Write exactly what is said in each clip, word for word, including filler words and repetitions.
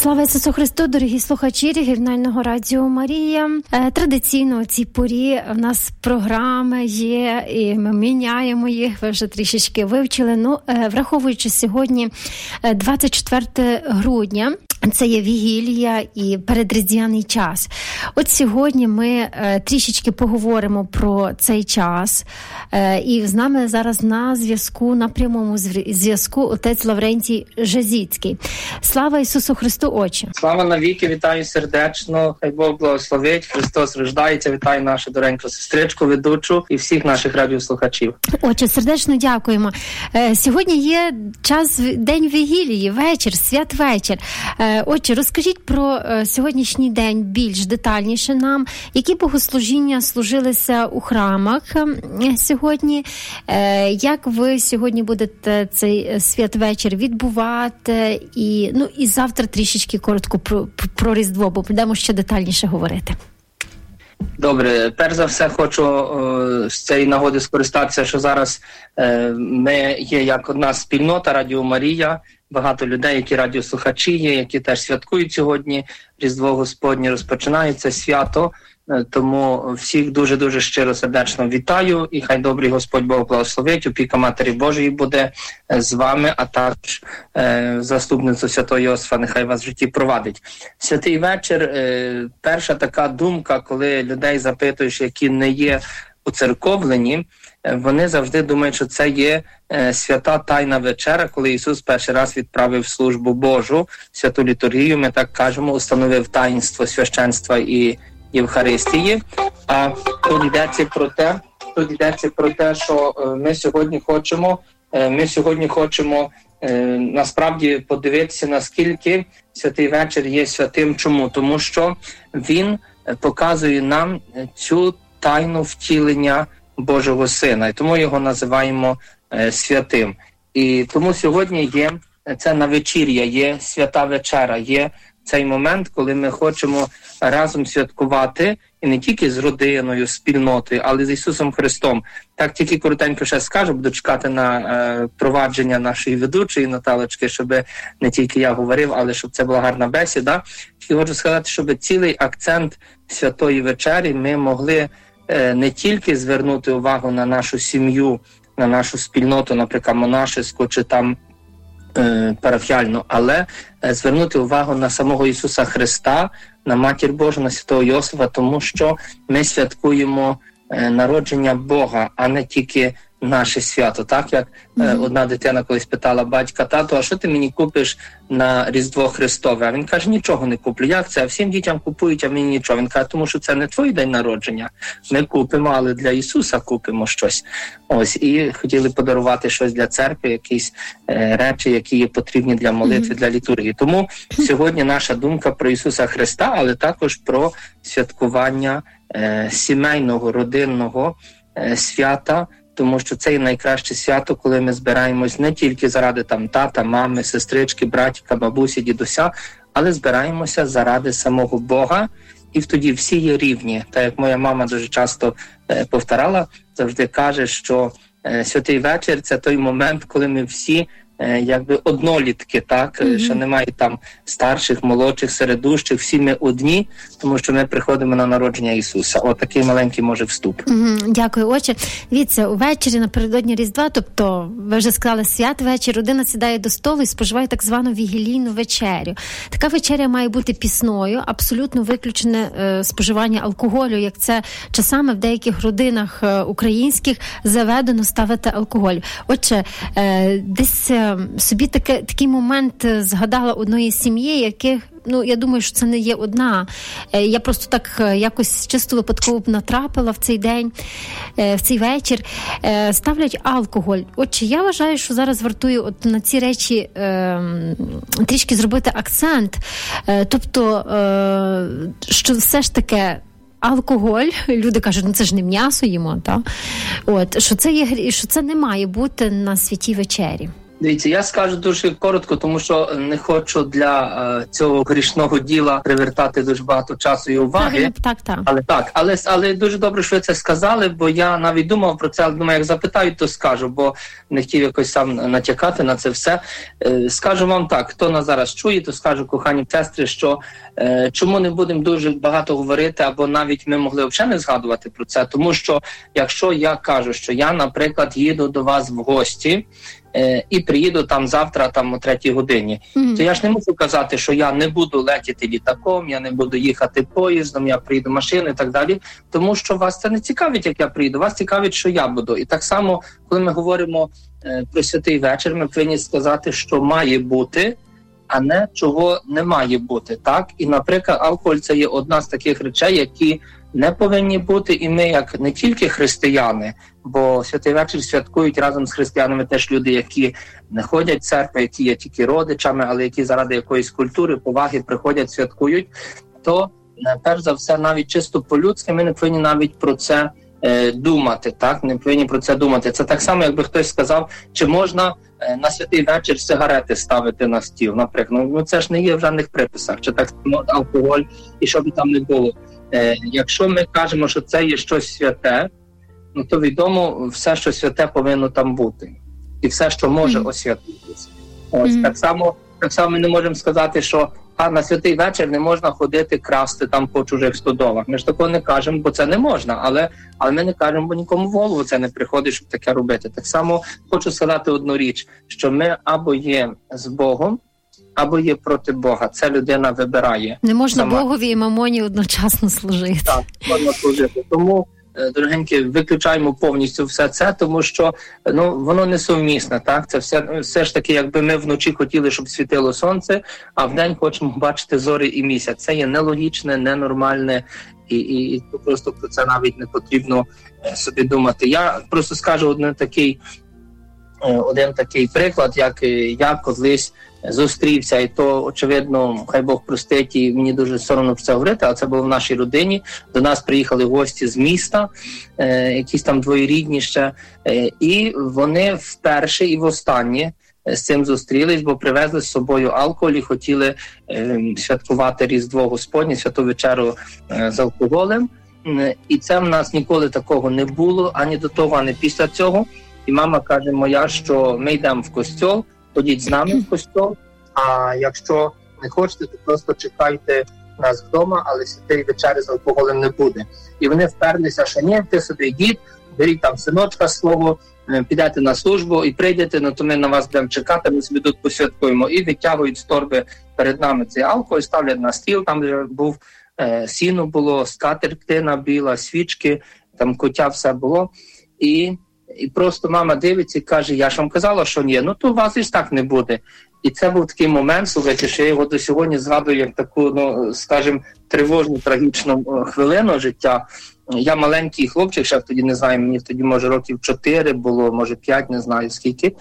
Слава Ісусу Христу, дорогі слухачі регіонального радіо Марія. Традиційно у цій порі в нас програми є, і ми міняємо їх, ви вже трішечки вивчили. Ну, враховуючи сьогодні двадцять четверте грудня, це є вігілія і передріздвяний час. От сьогодні ми е, трішечки поговоримо про цей час. Е, і з нами зараз на зв'язку, на прямому зв'язку отець Лаврентій Жазіцький. Слава Ісусу Христу, Отче! Слава навіки, вітаю сердечно, хай Бог благословить, Христос рождається, вітаю нашу дореньку сестричку, ведучу і всіх наших радіослухачів. Отче, сердечно дякуємо. Е, сьогодні є час, день вігілії, вечір, святвечір. Е, Отже, розкажіть про е, сьогоднішній день більш детальніше нам, які богослужіння служилися у храмах е, сьогодні, е, як ви сьогодні будете цей святвечір відбувати, і, ну, і завтра трішечки коротко про, про Різдво, бо будемо ще детальніше говорити. Добре, перш за все хочу о, з цієї нагоди скористатися, що зараз е, ми є як одна спільнота Радіо Марія, багато людей, які радіослухачі є, які теж святкують сьогодні Різдво Господнє, розпочинається свято, е, тому всіх дуже-дуже щиро сердечно вітаю, і хай добрий Господь Бог благословить, опіка Матері Божої буде е, з вами, а також е, заступницю Святого Йосифа нехай вас в житті провадить. Святий вечір, е, перша така думка, коли людей запитуєш, які не є уцерковлені, вони завжди думають, що це є е, свята тайна вечера, коли Ісус перший раз відправив службу Божу, святу літургію, ми так кажемо, установив таїнство священства і Євхаристії. А тут йдеться про те, тут йдеться про те, що е, ми сьогодні хочемо, е, ми сьогодні хочемо е, насправді подивитися, наскільки святий вечір є святим. Чому? Тому що він показує нам цю тайну втілення Божого Сина, і тому його називаємо е, святим. І тому сьогодні є це навечір'я, є свята вечера, є цей момент, коли ми хочемо разом святкувати, і не тільки з родиною, спільнотою, але з Ісусом Христом. Так тільки коротенько ще скажу, буду чекати на е, провадження нашої ведучої Наталочки, щоб не тільки я говорив, але щоб це була гарна бесіда. І хочу сказати, щоб цілий акцент святої вечері ми могли не тільки звернути увагу на нашу сім'ю, на нашу спільноту, наприклад, монашеську чи там е, парафіальну, але е, звернути увагу на самого Ісуса Христа, на Матір Божу, на Святого Йосифа, тому що ми святкуємо е, народження Бога, а не тільки наше свято. Так, як е, mm-hmm. одна дитина колись питала батька: тато, а що ти мені купиш на Різдво Христове? А він каже: нічого не куплю. Як це? А всім дітям купують, а мені нічого. Він каже: тому що це не твій день народження. Ми купимо, але для Ісуса купимо щось. Ось, і хотіли подарувати щось для церкви, якісь е, речі, які є потрібні для молитви, mm-hmm. для літургії. Тому сьогодні наша думка про Ісуса Христа, але також про святкування е, сімейного, родинного е, свята, тому що це і найкраще свято, коли ми збираємось не тільки заради там тата, мами, сестрички, братіка, бабусі, дідуся, але збираємося заради самого Бога, і тоді всі є рівні. Так як моя мама дуже часто е, повторяла, завжди каже, що е, святий вечір – це той момент, коли ми всі е, якби однолітки, так, mm-hmm. що немає там старших, молодших, середущих, всі ми одні, тому що ми приходимо на народження Ісуса. От такий маленький може вступ. Mm-hmm. Дякую, Отче. Дивіться, увечері напередодні Різдва, тобто ви вже сказали святвечір, родина сідає до столу і споживає так звану вігілійну вечерю. Така вечеря має бути пісною, абсолютно виключене е, споживання алкоголю, як це часами в деяких родинах е, українських заведено ставити алкоголь. Отже, е, десь е, собі таке, такий момент згадала одної сім'ї, яких, ну, я думаю, що це не є одна. Я просто так якось чисто випадково натрапила в цей день, в цей вечір. Ставлять алкоголь. Отже, я вважаю, що зараз вартує от на ці речі е, трішки зробити акцент. Е, тобто, е, що все ж таки алкоголь, люди кажуть, ну це ж не м'ясо їмо, та? От, що це є, що це не має бути на святій вечері. Дивіться, я скажу дуже коротко, тому що не хочу для е, цього грішного діла привертати дуже багато часу і уваги. Так, так. Але так, але, але дуже добре, що ви це сказали, бо я навіть думав про це, але думаю, як запитають, то скажу, бо не хотів якось сам натякати на це все. Е, скажу вам так, хто нас зараз чує, то скажу, кохані сестри, що е, чому не будемо дуже багато говорити, або навіть ми могли взагалі не згадувати про це, тому що якщо я кажу, що я, наприклад, їду до вас в гості, і приїду там завтра там о третій годині. Mm-hmm. То я ж не можу казати, що я не буду летіти літаком, я не буду їхати поїздом, я приїду машиною і так далі, тому що вас це не цікавить, як я приїду, вас цікавить, що я буду. І так само, коли ми говоримо е, про святий вечір, ми повинні сказати, що має бути, а не чого не має бути. Так? І, наприклад, алкоголь – це є одна з таких речей, які не повинні бути, і ми, як не тільки християни, бо святий вечір святкують разом з християнами теж люди, які не ходять в церкву, які є тільки родичами, але які заради якоїсь культури, поваги приходять, святкують, то, перш за все, навіть чисто по-людськи ми не повинні навіть про це е, думати, так? Не повинні про це думати. Це так само, якби хтось сказав, чи можна е, на святий вечір сигарети ставити на стіл, наприклад. Ну, це ж не є в жодних приписах, чи так само алкоголь, і що би там не було. Е, якщо ми кажемо, що це є щось святе, ну то відомо, все, що святе, повинно там бути. І все, що може mm-hmm. освятитися. Ось mm-hmm. так само, так само ми не можемо сказати, що а на святий вечір не можна ходити красти там по чужих стодолах. Ми ж такого не кажемо, бо це не можна, але, але ми не кажемо, бо нікому в голову це не приходить, щоб таке робити. Так само хочу сказати одну річ, що ми або є з Богом, або є проти Бога. Це людина вибирає. Не можна сама. Богові і мамоні одночасно служити. Так, можна служити. Тому, дорогенькі, виключаємо повністю все це, тому що ну, воно несумісне. Так? Це все, все ж таки, якби ми вночі хотіли, щоб світило сонце, а вдень хочемо бачити зорі і місяць. Це є нелогічне, ненормальне, і, і, і просто про це навіть не потрібно собі думати. Я просто скажу один такий, один такий приклад, як я колись зустрівся, і то, очевидно, хай Бог простить, і мені дуже соромно про це говорити, але це було в нашій родині. До нас приїхали гості з міста, е, якісь там двоєрідні ще, е, і вони вперше і востаннє з цим зустрілись, бо привезли з собою алкоголь і хотіли е, святкувати Різдво Господнє, святу вечеру е, з алкоголем. Е, і це в нас ніколи такого не було, ані до того, ані після цього. І мама каже моя, що ми йдемо в костьол, ходіть з нами в костьол, а якщо не хочете, то просто чекайте нас вдома, але святої вечері з алкоголем не буде. І вони вперлися, що ні, ти собі йдіть, беріть там синочка свого, підете на службу і прийдете, ну то ми на вас будемо чекати, ми собі тут посвяткуємо. І витягують з торби перед нами цей алкоголь, ставлять на стіл, там вже був е, сіно було, скатертина біла, свічки, там куття все було. І І просто мама дивиться і каже, я ж вам казала, що ні, ну то у вас і ж так не буде. І це був такий момент, слухайте, що я його до сьогодні згадую як таку, ну, скажімо, тривожну, трагічну хвилину життя. Я маленький хлопчик, ще тоді не знаю, мені тоді, може, років чотири було, може, п'ять, не знаю скільки.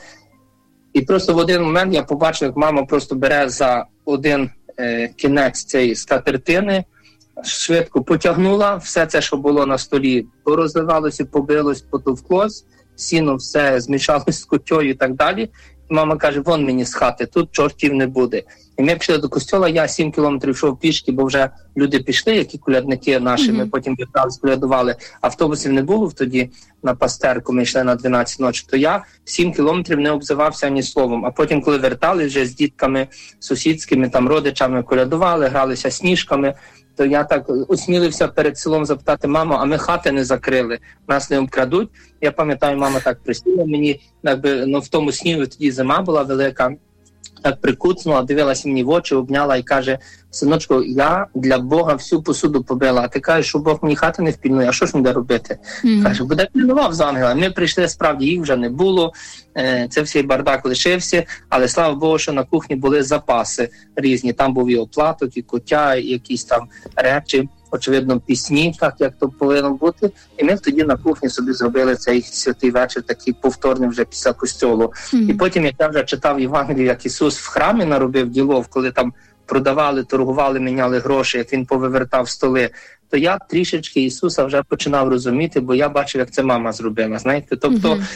І просто в один момент я побачив, як мама просто бере за один е, кінець цієї скатертини, швидко потягнула, все це, що було на столі, порозливалося, побилось, потовклось, сіно все змішалось з кутьою і так далі. І мама каже, вон мені з хати, тут чортів не буде. І ми пішли до костьола, я сім кілометрів йшов пішки, бо вже люди пішли, які колядники наші, mm-hmm. ми потім вертались, колядували. Автобусів не було тоді на Пастерку, ми йшли на дванадцять ночі, то я сім кілометрів не обзивався ні словом. А потім, коли вертались вже з дітками сусідськими, там родичами колядували, гралися сніжками, то я так осмілився перед селом запитати, мамо, а ми хати не закрили, нас не обкрадуть. Я пам'ятаю, мама так присіла мені, якби, ну, в тому снігу тоді зима була велика, так прикуцнула, дивилася мені в очі, обняла і каже, синочку, я для Бога всю посуду побила, а ти кажеш, що Бог мені хати не впільнує, а що ж буде робити? Mm-hmm. Каже, буде пільнував з ангела. Ми прийшли, справді, їх вже не було, це всій бардак лишився, але слава Богу, що на кухні були запаси різні, там був і оплаток, і куття, і якісь там речі, очевидно, пісні, так як то повинно бути. І ми тоді на кухні собі зробили цей святий вечір, такий повторний вже після костьолу. Mm-hmm. І потім, як я вже читав Євангелію, як Ісус в храмі наробив ділов, коли там продавали, торгували, міняли гроші, як Він повивертав столи, то я трішечки Ісуса вже починав розуміти, бо я бачив, як це мама зробила, знаєте. Тобто, mm-hmm.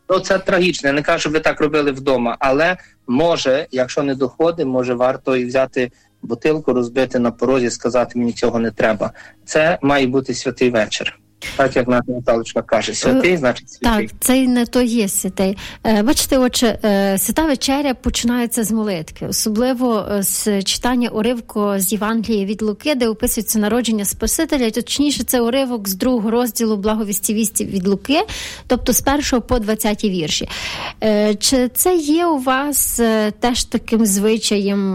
Ну, це трагічно. Я не кажу, щоб ви так робили вдома, але може, якщо не доходить, може варто і взяти бутилку, розбити на порозі, сказати, мені цього не треба. Це має бути святий вечір. Так, як наша Наталочка каже, святий, значить святий. Так, це не то є святий. Бачите, отже, свята вечеря починається з молитви, особливо з читання уривку з Євангелія від Луки, де описується народження Спасителя, точніше, це уривок з другого розділу благовісті вісті від Луки, тобто з першого по двадцятий вірші. Чи це є у вас теж таким звичаєм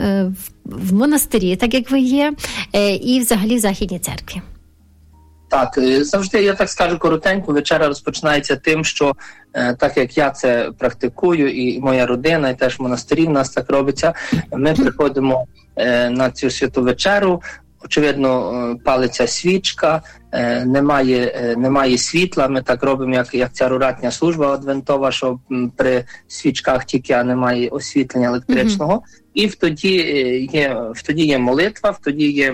в монастирі, так як ви є, і взагалі в Західній церкві? Так, завжди, я так скажу коротенько, вечеря розпочинається тим, що е, так як я це практикую, і моя родина, і теж в монастирі в нас так робиться, ми приходимо е, на цю святу вечеру, очевидно, е, палиться свічка, е, немає, е, немає світла, ми так робимо, як, як ця руратня служба адвентова, що м, при свічках тільки, а немає освітлення електричного, mm-hmm. і в тоді є, в тоді є молитва, в тоді є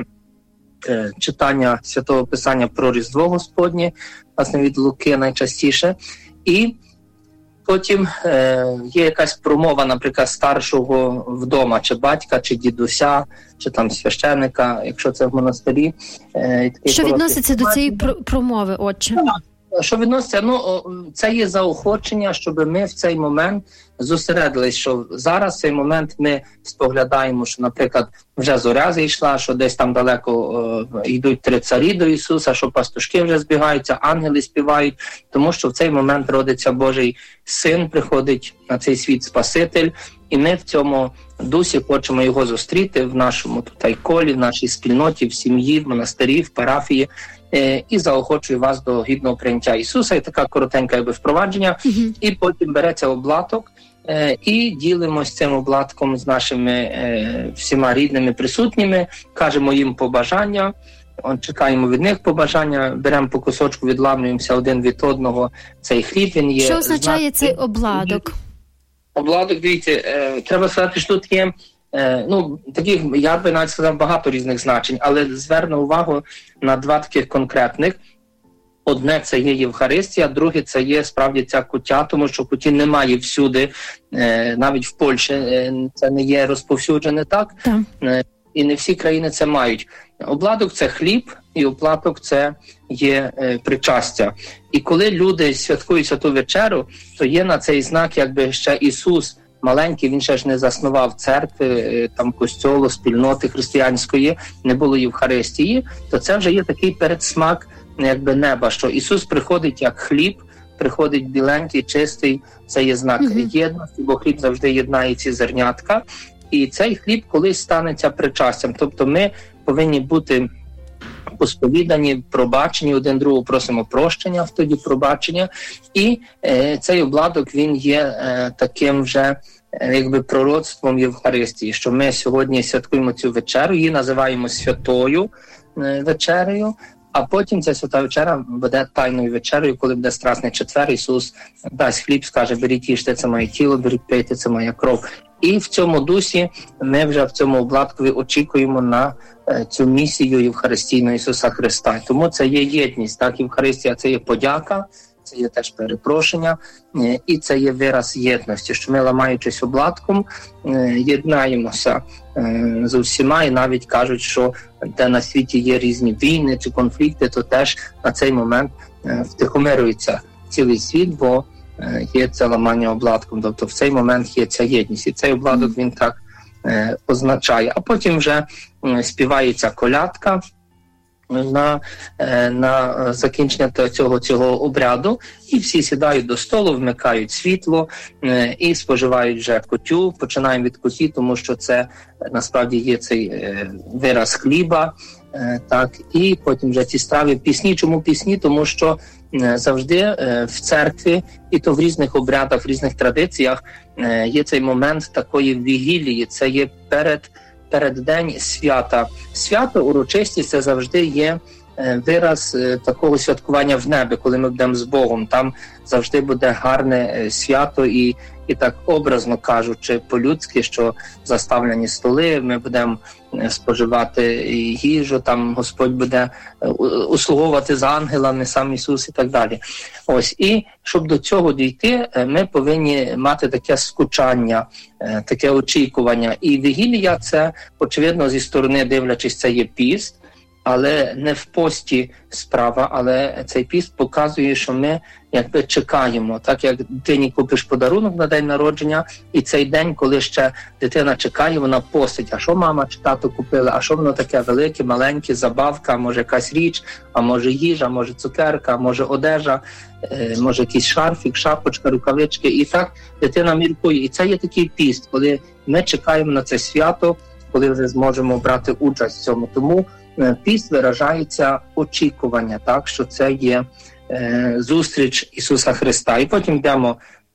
читання Святого Писання про Різдво Господнє, власне, від Луки найчастіше. І потім е, є якась промова, наприклад, старшого вдома, чи батька, чи дідуся, чи там священника, якщо це в монастирі. Е, Що відноситься до цієї промови, отче? Що відноситься? Ну, це є заохочення, щоб ми в цей момент зосередились, що зараз в цей момент ми споглядаємо, що, наприклад, вже зоря зійшла, що десь там далеко е, йдуть три царі до Ісуса, що пастушки вже збігаються, ангели співають, тому що в цей момент родиться Божий Син, приходить на цей світ Спаситель, і ми в цьому дусі хочемо його зустріти в нашому тут колі, в нашій спільноті, в сім'ї, в монастирі, в парафії, е, і заохочую вас до гідного прийняття Ісуса. І така коротенька якби впровадження, mm-hmm. і потім береться облаток, е, і ділимось цим обладком з нашими е, всіма рідними присутніми, кажемо їм побажання, чекаємо від них побажання, беремо по кусочку, відламлюємося один від одного цей хліб. Він є. Що означає знак... цей обладок? Обладок, дивіться, е, треба сказати, що тут є, е, ну, таких, я би навіть сказав, багато різних значень, але зверну увагу на два таких конкретних. Одне – це є Євхаристія, друге – це є справді ця куття, тому що куті немає всюди, е, навіть в Польщі е, це не є розповсюджене так, е, і не всі країни це мають. Обладок – це хліб, і оплаток – це є е, причастя. І коли люди святкують святу вечеру, то є на цей знак, якби ще Ісус маленький, він ще ж не заснував церкви, е, там костьолу, спільноти християнської, не було Євхаристії, то це вже є такий передсмак, якби неба, що Ісус приходить як хліб, приходить біленький, чистий, це є знак mm-hmm. єдності, бо хліб завжди єднає ці зернятка. І цей хліб колись станеться причастям. Тобто ми повинні бути посповідані, пробачені, один другого просимо прощення, в тоді пробачення. І е, цей обладок, він є е, таким вже е, якби пророцтвом Євхаристії, що ми сьогодні святкуємо цю вечерю, її називаємо святою е, вечерею, а потім ця свята вечеря буде тайною вечерею, коли буде Страсний четвер, Ісус дасть хліб, скаже, беріть, їжте, це моє тіло, беріть, пийте, це моя кров. І в цьому дусі ми вже в цьому обладкові очікуємо на е, цю місію Євхаристійного Ісуса Христа. Тому це є єдність, так, Євхаристія – це є подяка, це є теж перепрошення, е, і це є вираз єдності, що ми, ламаючись обладком, е, єднаємося е, з усіма, і навіть кажуть, що де на світі є різні війни чи конфлікти, то теж на цей момент е, втихомирюється цілий світ, бо є це ламання обладком, тобто в цей момент є ця єдність, і цей обладок він так е, означає. А потім вже е, співається колядка на, е, на закінчення цього, цього обряду, і всі сідають до столу, вмикають світло е, і споживають вже кутю. Починаємо від куті, тому що це насправді є цей е, вираз хліба, е, так, і потім вже ці страви, пісні. Чому пісні? Тому що завжди в церкві, і то в різних обрядах, в різних традиціях є цей момент такої вігілії, це є перед, переддень свята. Свято, урочисті, це завжди є вираз такого святкування в небі, коли ми будемо з Богом. Там завжди буде гарне свято і, і так образно кажучи, по-людськи, що заставлені столи, ми будемо споживати їжу, там Господь буде услуговувати з ангелами, сам Ісус і так далі. Ось, і щоб до цього дійти, ми повинні мати таке скучання, таке очікування. І вігілія – це, очевидно, зі сторони дивлячись, це є піст, але не в пості справа, але цей піст показує, що ми якби чекаємо. Так як дитині купиш подарунок на день народження, і цей день, коли ще дитина чекає, вона постить, а що мама чи тато купили, а що воно таке велике, маленьке, забавка, може якась річ, а може їжа, може цукерка, а може одежа, може якийсь шарфік, шапочка, рукавички. І так дитина міркує. І це є такий піст, коли ми чекаємо на це свято, коли вже зможемо брати участь в цьому. Тому піст виражається очікування, так, що це є е, зустріч Ісуса Христа. І потім йдемо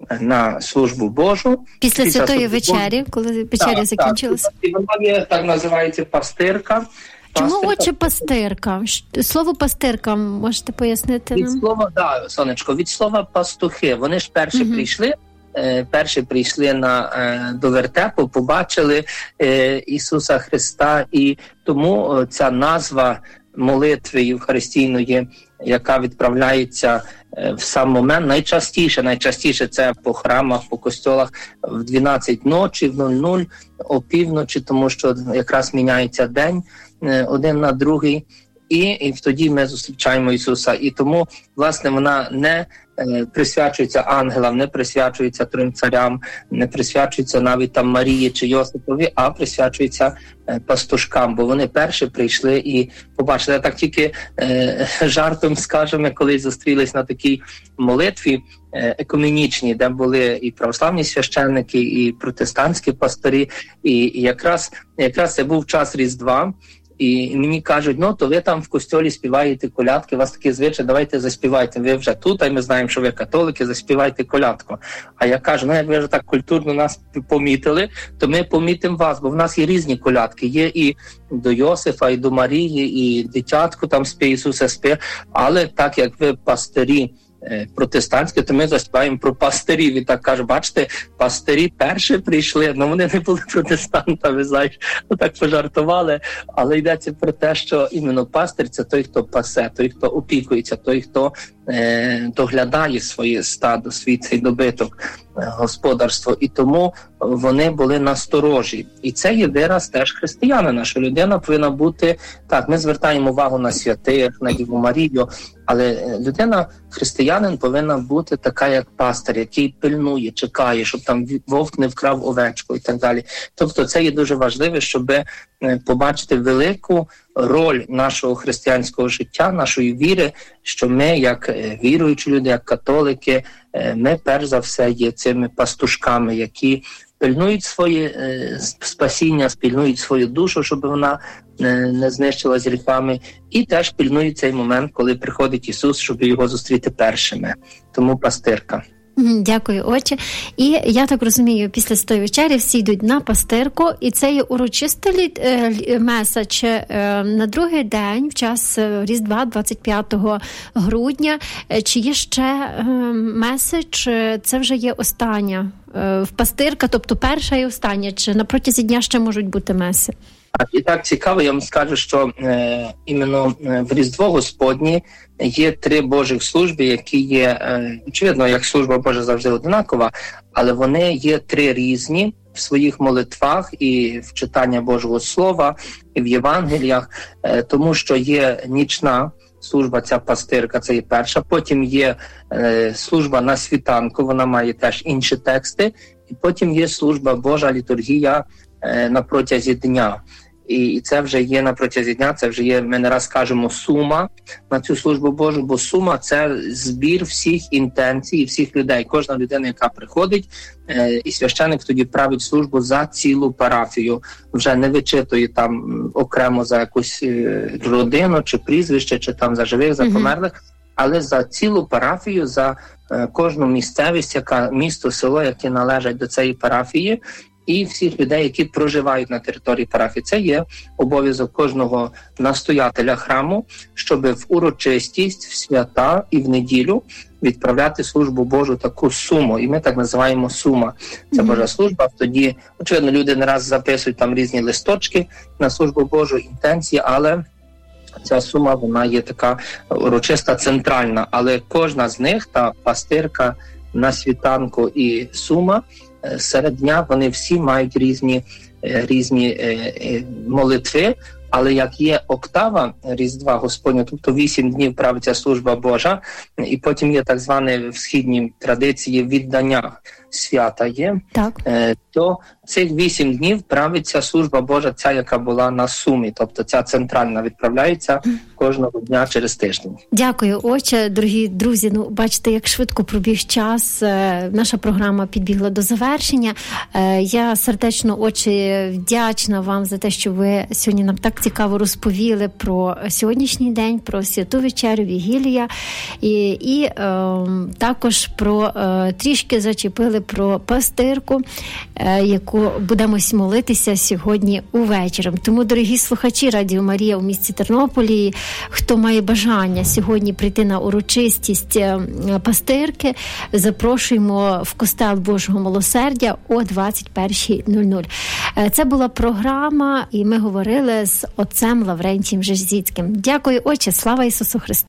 на службу Божу. Після, Після Святої вечері, коли вечеря так, закінчилася. Так, і вона є, так називається, пастирка. Чому, пастирка. Отче, пастирка? Слово пастирка, можете пояснити від нам? Слова, да, сонечко, від слова пастухи. Вони ж перші угу. прийшли, е, перші прийшли на, е, до вертепу, побачили е, Ісуса Христа, і тому е, ця назва молитви євхаристійної, яка відправляється е, в сам момент, найчастіше, найчастіше це по храмах, по костьолах в дванадцять ночі, в нуль нуль, опівночі, тому що якраз міняється день е, один на другий. І, і тоді ми зустрічаємо Ісуса. І тому, власне, вона не е, присвячується ангелам, не присвячується трьом царям, не присвячується навіть там Марії чи Йосипові, а присвячується е, пастушкам, бо вони перші прийшли і побачили. Так тільки е, жартом скажемо, коли зустрілись на такій молитві е, екуменічній, де були і православні священники, і протестантські пастирі, і, і якраз, якраз це був час Різдва. І мені кажуть, ну, то ви там в костьолі співаєте колядки, у вас такі звичаї, давайте заспівайте. Ви вже тут, а ми знаємо, що ви католики, заспівайте колядку. А я кажу, ну, як ви вже так культурно нас помітили, то ми помітимо вас, бо в нас є різні колядки. Є і до Йосифа, і до Марії, і дитятку там спє, Ісуса спє. Але так як ви пастирі протестантські, то ми заспіваємо про пастирів. І так кажу, бачите, пастирі перші прийшли, ну вони не були протестантами, знаєш, ну так пожартували, але йдеться про те, що іменно пастир – це той, хто пасе, той, хто опікується, той, хто е, доглядає своє стадо, свій цей добиток, е, господарство. І тому вони були насторожі. І це є вираз теж християнина, що людина повинна бути, так, ми звертаємо увагу на святих, на Діву Марію, але людина, християнин, повинна бути така, як пастир, який пильнує, чекає, щоб там вовк не вкрав овечку і так далі. Тобто це є дуже важливо, щоб побачити велику роль нашого християнського життя, нашої віри, що ми, як віруючі люди, як католики, ми перш за все є цими пастушками, які пильнують своє е, спасіння, пильнують свою душу, щоб вона е, не знищилась гріхами, і теж пильнують цей момент, коли приходить Ісус, щоб його зустріти першими. Тому пастирка. Дякую, отче. І я так розумію, після Святої вечері всі йдуть на пастирку, і це є урочистий меса, чи на другий день, в час Різдва, двадцять п'ятого грудня, чи є ще меса, чи це вже є остання в пастирка, тобто перша і остання, чи на протязі дня ще можуть бути меси? І так цікаво, я вам скажу, що е, іменно в Різдво Господнє є три Божих служби, які є, е, очевидно, як служба Божа завжди однакова, але вони є три різні в своїх молитвах і в читанні Божого Слова, і в Євангеліях, е, тому що є нічна служба, ця пастирка, це є перша, потім є е, служба на світанку, вона має теж інші тексти, і потім є служба Божа, літургія е, на протязі дня. І це вже є на протязі дня, це вже є, ми не раз кажемо, сума на цю службу Божу, бо сума – це збір всіх інтенцій, всіх людей. Кожна людина, яка приходить, е, і священик тоді править службу за цілу парафію. Вже не вичитує там окремо за якусь е, родину, чи прізвище, чи там за живих, за померлих, mm-hmm. але за цілу парафію, за е, кожну місцевість, яка місто, село, які належать до цієї парафії. і всіх людей, які проживають на території парафії. Це є обов'язок кожного настоятеля храму, щоб в урочистість, в свята і в неділю відправляти службу Божу таку суму. І ми так називаємо сума. Це Божа служба. Тоді, очевидно, люди не раз записують там різні листочки на службу Божу, інтенції, але ця сума, вона є така урочиста, центральна. Але кожна з них, та пастирка, на світанку і сума, серед дня вони всі мають різні, різні молитви, але як є октава Різдва Господня, тобто вісім днів правиться служба Божа, і потім є так зване в східній традиції віддання свята є, так. то цих вісім днів правиться служба Божа, ця, яка була на сумі, тобто ця центральна відправляється кожного дня через тиждень. Дякую, отче. Дорогі друзі, ну бачите, як швидко пробіг час. Наша програма підбігла до завершення. Я сердечно, отче, вдячна вам за те, що ви сьогодні нам так цікаво розповіли про сьогоднішній день, про святу вечерю, вігілія, і, і е, також про е, трішки зачепили про пастирку, е, яку будемо молитися сьогодні увечері. Тому, дорогі слухачі Радіо Марія у місті Тернополі, хто має бажання сьогодні прийти на урочистість пастирки, запрошуємо в костел Божого Милосердя о двадцять перша нуль нуль. Це була програма, і ми говорили з отцем Лаврентієм Жезіцьким. Дякую, отче, слава Ісусу Христу!